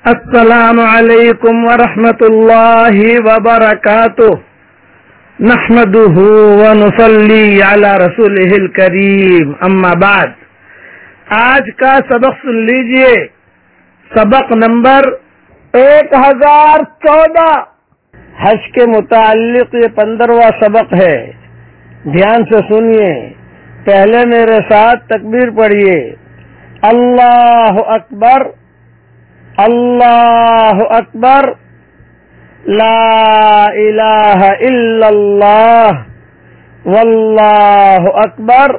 السلام علیکم ورحمۃ اللہ وبرکاتہ نحمده ونصلی علی رسولہ الکریم اما بعد. آج کا سبق سن لیجئے. سبق نمبر 1014 حج کے متعلق یہ 15واں سبق ہے. دھیان سے سنیے. پہلے میرے ساتھ تکبیر پڑھیے. اللہ اکبر اللہ اکبر لا الہ الا اللہ واللہ اکبر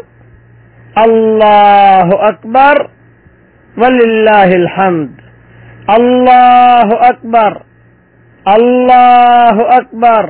اللہ اکبر وللہ الحمد. اللہ اکبر اللہ اکبر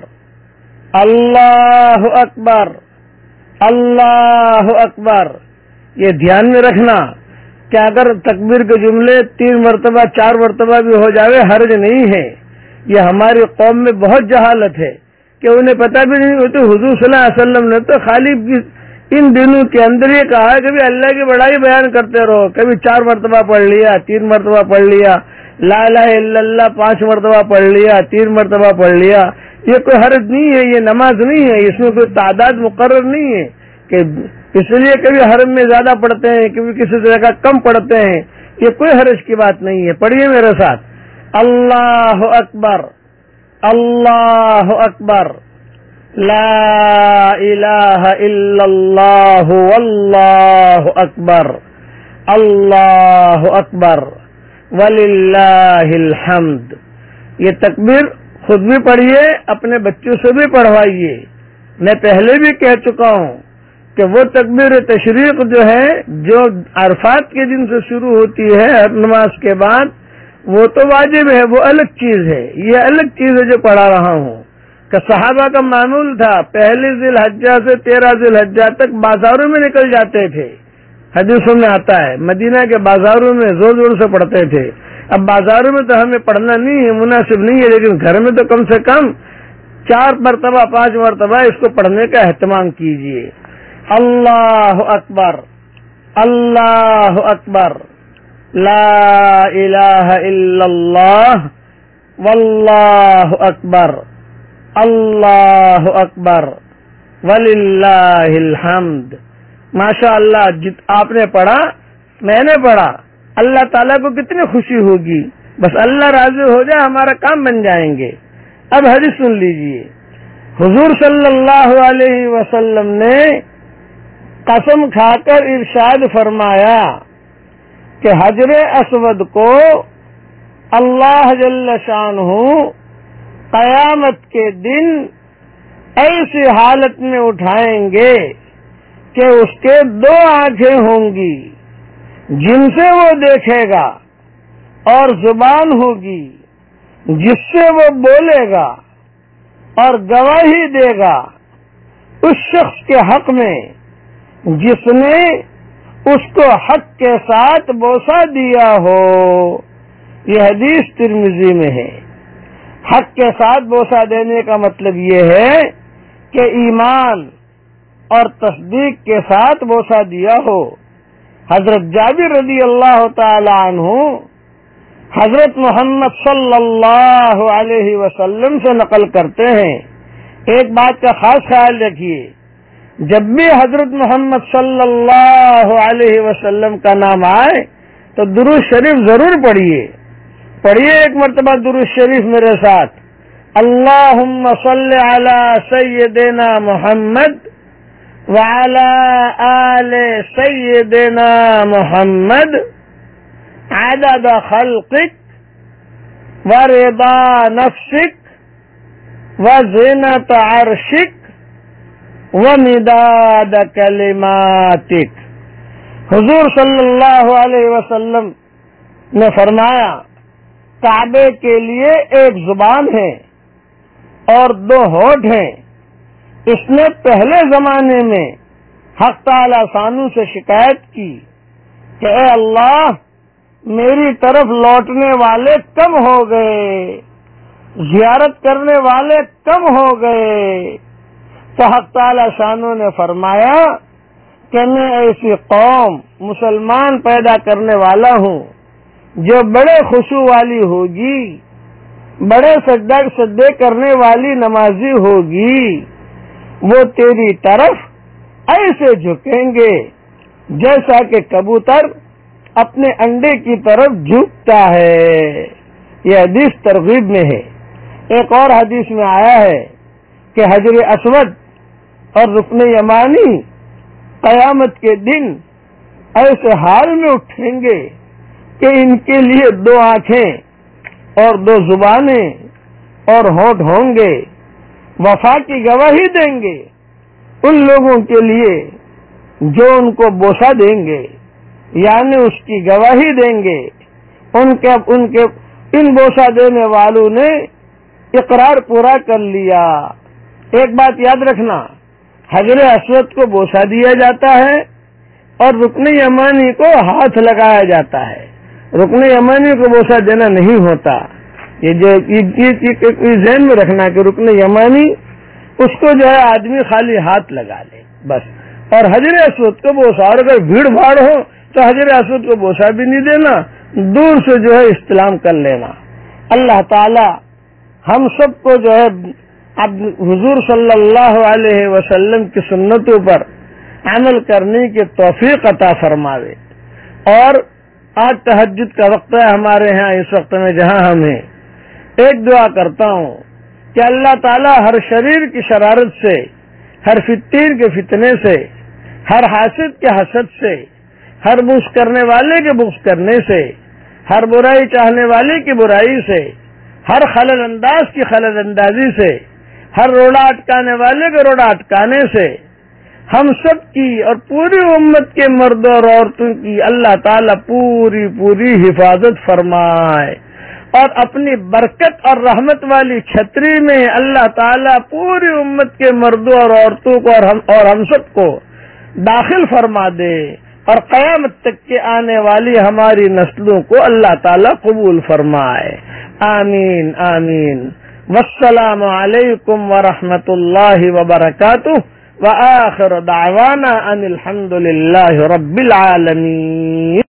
اللہ اکبر اللہ اکبر. یہ دھیان میں رکھنا کہ اگر تکبیر کے جملے 3 مرتبہ 4 مرتبہ بھی ہو جاوے حرج نہیں ہے. یہ ہماری قوم میں بہت جہالت ہے کہ انہیں پتہ بھی نہیں ہوتی. حضور صلی اللہ علیہ وسلم نے تو خالی ان دنوں کے اندر یہ کہا کہ بھی اللہ کی بڑائی بیان کرتے رہو. کبھی 4 مرتبہ پڑھ لیا، 3 مرتبہ پڑھ لیا. لا الہ الا اللہ 5 مرتبہ پڑھ لیا، 3 مرتبہ پڑھ لیا. یہ کوئی حرج نہیں ہے، یہ نماز نہیں ہے، اس میں کوئی تعداد مقرر نہیں ہے کہ اس لیے کبھی حرم میں زیادہ پڑھتے ہیں، کبھی کسی جگہ کم پڑھتے ہیں. یہ کوئی حرج کی بات نہیں ہے. پڑھیے میرے ساتھ. اللہ اکبر اللہ اکبر لا الہ الا اللہ واللہ اکبر اللہ اکبر وللہ الحمد. یہ تکبیر خود بھی پڑھیے، اپنے بچوں سے بھی پڑھوائیے. میں پہلے بھی کہہ چکا ہوں کہ وہ تکبیر تشریق جو ہے، جو عرفات کے دن سے شروع ہوتی ہے ہر نماز کے بعد، وہ تو واجب ہے، وہ الگ چیز ہے. یہ الگ چیز ہے جو پڑھا رہا ہوں کہ صحابہ کا معمول تھا پہلی ذی الحجہ سے 13 ذی الحجہ تک بازاروں میں نکل جاتے تھے. حدیثوں میں آتا ہے مدینہ کے بازاروں میں زور زور سے پڑھتے تھے. اب بازاروں میں تو ہمیں پڑھنا نہیں ہے، مناسب نہیں ہے، لیکن گھر میں تو کم سے کم 4 مرتبہ 5 مرتبہ اس کو پڑھنے کا اہتمام کیجیے. اللہ اکبر اللہ اکبر لا الہ الا اللہ واللہ اکبر اللہ اکبر وللہ الحمد. ماشاء اللہ آپ نے پڑھا، میں نے پڑھا، اللہ تعالیٰ کو کتنی خوشی ہوگی. بس اللہ راضی ہو جائے ہمارا کام بن جائیں گے. اب حدیث سن لیجئے. حضور صلی اللہ علیہ وسلم نے قسم کھا کر ارشاد فرمایا کہ حجر اسود کو اللہ جل شانہ قیامت کے دن ایسی حالت میں اٹھائیں گے کہ اس کے 2 آنکھیں ہوں گی جن سے وہ دیکھے گا، اور زبان ہوگی جس سے وہ بولے گا اور گواہی دے گا اس شخص کے حق میں جس نے اس کو حق کے ساتھ بوسہ دیا ہو. یہ حدیث ترمذی میں ہے. حق کے ساتھ بوسہ دینے کا مطلب یہ ہے کہ ایمان اور تصدیق کے ساتھ بوسہ دیا ہو. حضرت جابر رضی اللہ تعالی عنہ حضرت محمد صلی اللہ علیہ وسلم سے نقل کرتے ہیں. ایک بات کا خاص خیال رکھیے، جب بھی حضرت محمد صلی اللہ علیہ وسلم کا نام آئے تو درود شریف ضرور پڑھیے. پڑھیے ایک مرتبہ درود شریف میرے ساتھ. اللہم صل علی سیدنا محمد وعلی آل سیدنا محمد عدد خلقک ورضا نفسک وزنت عرشک ومداد کلماتک. حضور صلی اللہ علیہ وسلم نے فرمایا کعبے کے لیے ایک زبان ہے اور 2 ہونٹ ہیں. اس نے پہلے زمانے میں حق تعالی ثانو سے شکایت کی کہ اے اللہ میری طرف لوٹنے والے کم ہو گئے، زیارت کرنے والے کم ہو گئے. تو حق تعالی شانو نے فرمایا کہ میں ایسی قوم مسلمان پیدا کرنے والا ہوں جو بڑے خشوع والی ہوگی، بڑے سجدے کرنے والی نمازی ہوگی، وہ تیری طرف ایسے جھکیں گے جیسا کہ کبوتر اپنے انڈے کی طرف جھکتا ہے۔ یہ حدیث ترغیب میں ہے۔ ایک اور حدیث میں آیا ہے کہ حجر اسود اور رکن یمانی قیامت کے دن ایسے حال میں اٹھیں گے کہ ان کے لیے 2 آنکھیں اور 2 زبانیں اور ہونٹ ہوں گے، وفا کی گواہی دیں گے ان لوگوں کے لیے جو ان کو بوسہ دیں گے، یعنی اس کی گواہی دیں گے۔ ان بوسہ دینے والوں نے اقرار پورا کر لیا۔ ایک بات یاد رکھنا، حجر اسود کو بوسہ دیا جاتا ہے اور رکن یمانی کو ہاتھ لگایا جاتا ہے۔ رکن یمانی کو بوسہ دینا نہیں ہوتا۔ یہ جو ذہن میں رکھنا کہ رکن یمانی اس کو جو ہے آدمی خالی ہاتھ لگا لے بس، اور حجر اسود کو بوسہ، اور اگر بھیڑ بھاڑ ہو تو حجر اسود کو بوسہ بھی نہیں دینا، دور سے جو ہے استلام کر لینا۔ اللہ تعالی ہم سب کو جو ہے اب حضور صلی اللہ علیہ وسلم کی سنتوں پر عمل کرنے کی توفیق عطا فرماوے۔ اور آج تہجد کا وقت ہے ہمارے ہاں، اس وقت میں جہاں ہم ہیں، ایک دعا کرتا ہوں کہ اللہ تعالیٰ ہر شریر کی شرارت سے، ہر فتیر کے فتنے سے، ہر حاسد کے حسد سے، ہر بغض کرنے والے کے بغض کرنے سے، ہر برائی چاہنے والے کی برائی سے، ہر خلل انداز کی خلل اندازی سے، ہر روڑا اٹکانے والے کے روڑا اٹکانے سے ہم سب کی اور پوری امت کے مردوں اور عورتوں کی اللہ تعالیٰ پوری حفاظت فرمائے، اور اپنی برکت اور رحمت والی چھتری میں اللہ تعالیٰ پوری امت کے مردوں اور عورتوں کو اور ہم سب کو داخل فرما دے، اور قیامت تک کے آنے والی ہماری نسلوں کو اللہ تعالیٰ قبول فرمائے۔ آمین آمین۔ والسلام علیکم ورحمۃ اللہ وبرکاتہ، وآخر دعوانا ان الحمد للہ رب العالمین۔